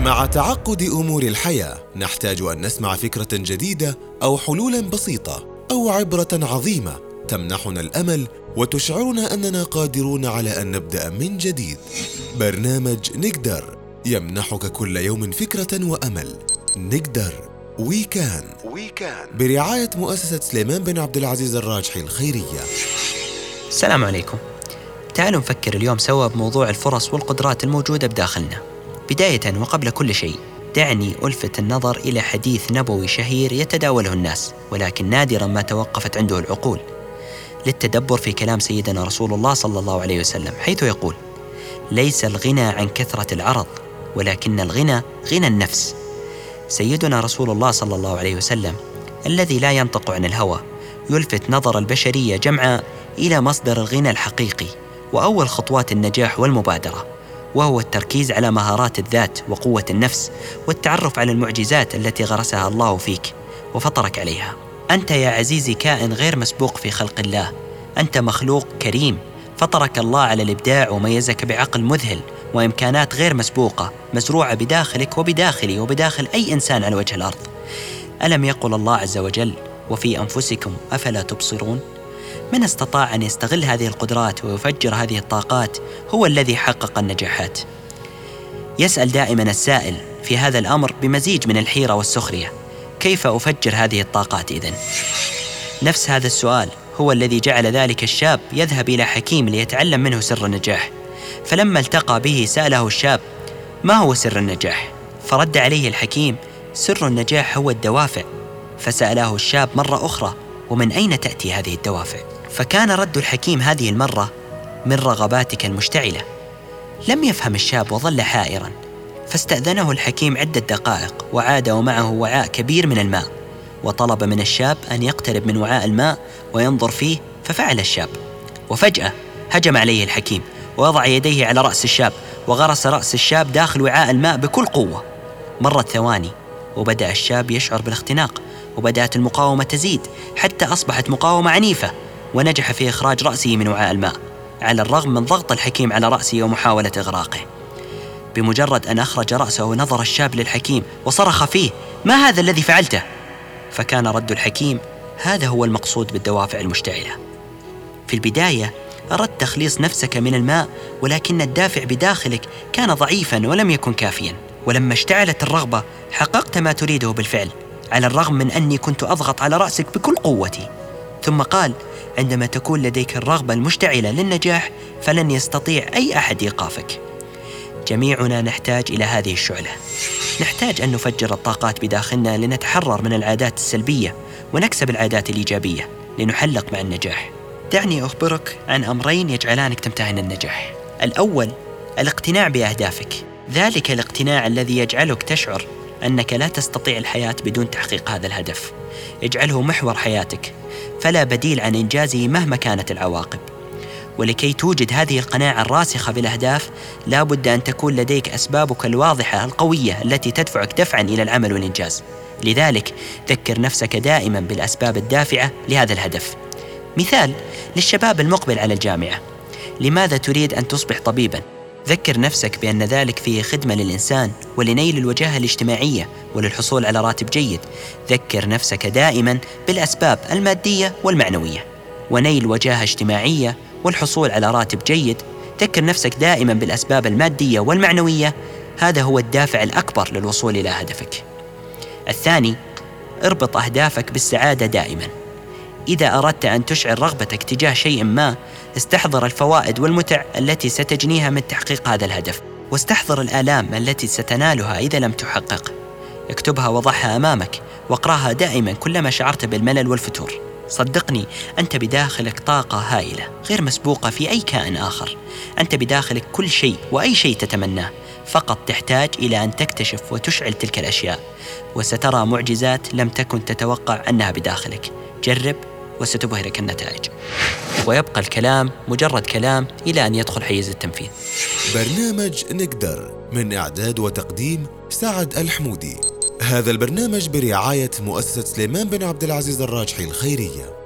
مع تعقد أمور الحياة نحتاج أن نسمع فكرة جديدة أو حلولاً بسيطة أو عبرة عظيمة تمنحنا الأمل وتشعرنا أننا قادرون على أن نبدأ من جديد. برنامج نقدر يمنحك كل يوم فكرة وأمل. نقدر ويكان برعاية مؤسسة سليمان بن عبد العزيز الراجحي الخيرية. السلام عليكم. تعالوا نفكر اليوم سوا بموضوع الفرص والقدرات الموجودة بداخلنا. بداية وقبل كل شيء دعني ألفت النظر إلى حديث نبوي شهير يتداوله الناس، ولكن نادرا ما توقفت عنده العقول للتدبر في كلام سيدنا رسول الله صلى الله عليه وسلم، حيث يقول: ليس الغنى عن كثرة العرض، ولكن الغنى غنى النفس. سيدنا رسول الله صلى الله عليه وسلم الذي لا ينطق عن الهوى يلفت نظر البشرية جمعاء إلى مصدر الغنى الحقيقي وأول خطوات النجاح والمبادرة، وهو التركيز على مهارات الذات وقوة النفس والتعرف على المعجزات التي غرسها الله فيك وفطرك عليها. أنت يا عزيزي كائن غير مسبوق في خلق الله، أنت مخلوق كريم فطرك الله على الإبداع وميزك بعقل مذهل وإمكانات غير مسبوقة مزروعة بداخلك وبداخلي وبداخل أي إنسان على وجه الأرض. ألم يقل الله عز وجل: وفي أنفسكم أفلا تبصرون؟ من استطاع أن يستغل هذه القدرات ويفجر هذه الطاقات هو الذي حقق النجاحات. يسأل دائما السائل في هذا الأمر بمزيج من الحيرة والسخرية: كيف أفجر هذه الطاقات إذن؟ نفس هذا السؤال هو الذي جعل ذلك الشاب يذهب إلى حكيم ليتعلم منه سر النجاح. فلما التقى به سأله الشاب: ما هو سر النجاح؟ فرد عليه الحكيم: سر النجاح هو الدوافع. فسأله الشاب مرة أخرى: ومن أين تأتي هذه الدوافع؟ فكان رد الحكيم هذه المرة: من رغباتك المشتعلة. لم يفهم الشاب وظل حائرا، فاستأذنه الحكيم عدة دقائق وعاد ومعه وعاء كبير من الماء، وطلب من الشاب أن يقترب من وعاء الماء وينظر فيه. ففعل الشاب، وفجأة هجم عليه الحكيم ووضع يديه على رأس الشاب وغرس رأس الشاب داخل وعاء الماء بكل قوة. مرت ثواني وبدأ الشاب يشعر بالاختناق، وبدأت المقاومة تزيد حتى أصبحت مقاومة عنيفة، ونجح في إخراج رأسه من وعاء الماء على الرغم من ضغط الحكيم على رأسه ومحاولة إغراقه. بمجرد أن أخرج رأسه نظر الشاب للحكيم وصرخ فيه: ما هذا الذي فعلته؟ فكان رد الحكيم: هذا هو المقصود بالدوافع المشتعلة. في البداية أردت تخليص نفسك من الماء، ولكن الدافع بداخلك كان ضعيفا ولم يكن كافيا، ولما اشتعلت الرغبة حققت ما تريده بالفعل على الرغم من أني كنت أضغط على رأسك بكل قوتي. ثم قال: عندما تكون لديك الرغبة المشتعلة للنجاح فلن يستطيع أي أحد إيقافك. جميعنا نحتاج إلى هذه الشعلة، نحتاج أن نفجر الطاقات بداخلنا لنتحرر من العادات السلبية ونكسب العادات الإيجابية لنحلق مع النجاح. دعني أخبرك عن أمرين يجعلانك تمتهن النجاح. الأول: الاقتناع بأهدافك، ذلك الاقتناع الذي يجعلك تشعر أنك لا تستطيع الحياة بدون تحقيق هذا الهدف. اجعله محور حياتك، فلا بديل عن إنجازه مهما كانت العواقب. ولكي توجد هذه القناعة الراسخة بالأهداف لا بد أن تكون لديك أسبابك الواضحة القوية التي تدفعك دفعا إلى العمل والإنجاز. لذلك ذكر نفسك دائما بالأسباب الدافعة لهذا الهدف. مثال للشباب المقبل على الجامعة: لماذا تريد أن تصبح طبيبا؟ ذكر نفسك بأن ذلك فيه خدمة للإنسان ولنيل الوجاهة الاجتماعية وللحصول على راتب جيد. ذكر نفسك دائما بالأسباب المادية والمعنوية ونيل وجاهة اجتماعية والحصول على راتب جيد. ذكر نفسك دائما بالأسباب المادية والمعنوية، هذا هو الدافع الأكبر للوصول إلى هدفك. الثاني: اربط أهدافك بالسعادة دائما. إذا أردت أن تشعر رغبتك تجاه شيء ما، استحضر الفوائد والمتع التي ستجنيها من تحقيق هذا الهدف، واستحضر الآلام التي ستنالها إذا لم تحقق. اكتبها وضعها أمامك واقرأها دائما كلما شعرت بالملل والفتور. صدقني، أنت بداخلك طاقة هائلة غير مسبوقة في أي كائن آخر. أنت بداخلك كل شيء وأي شيء تتمناه، فقط تحتاج إلى أن تكتشف وتشعل تلك الأشياء، وسترى معجزات لم تكن تتوقع أنها بداخلك. جرب وستبهرك النتائج. ويبقى الكلام مجرد كلام إلى أن يدخل حيز التنفيذ. برنامج نقدر من إعداد وتقديم سعد الحمودي. هذا البرنامج برعاية مؤسسة سليمان بن عبد العزيز الراجحي الخيرية.